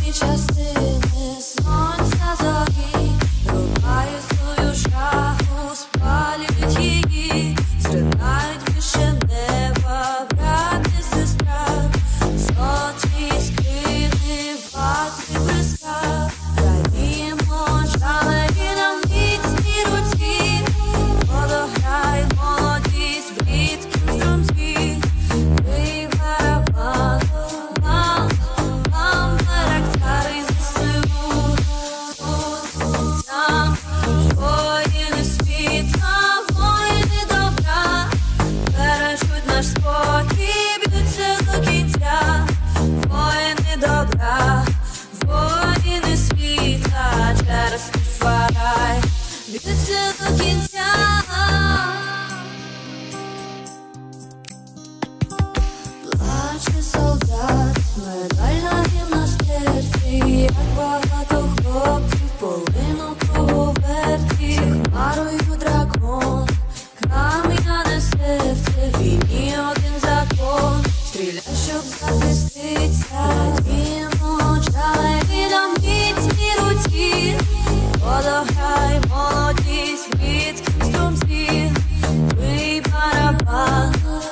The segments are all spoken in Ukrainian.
частини сонця зорі, рубають свою шаху, спалюють її, зринають вище неба, брат і сестра, золоті скрини, ватри блиска, радіємо жалею нам міцній руці, водограй молодість в рідкім струмці, бий барабан, нам характери ЗСУ, тут, там, воїни світла, воїни добра, бережуть наш спокій, б'ються до кінця, воїни добра, воїни світла, через Растафарай, б'ються до кінця. Плаче солдат, медаль на серці, як багато хлопців полинув круговерті, хмарою дракон, кам'яне серце, війні один закон, стріляй, щоб захиститься, радіємо жалею нам міцній руці, водограй молодість в рідкім струмці, бий барабан,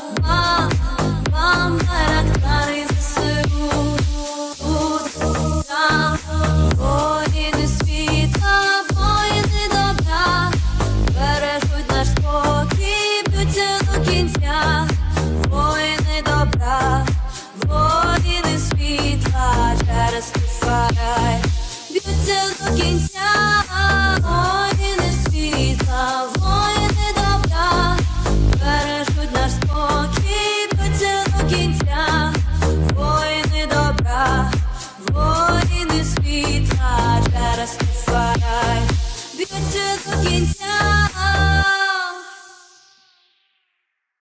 вам характери ЗСУ, тут, там, воїни світла, воїни добра, бережуть наш спокій, б'ються до кінця, воїни добра, воїни світла, через Растафарай, б'ються до кінця, воїни світла, воїни добра, бережуть наш спокій, б'ються до кінця, воїни добра, воїни світла, через Растафарай, б'ються до кінця.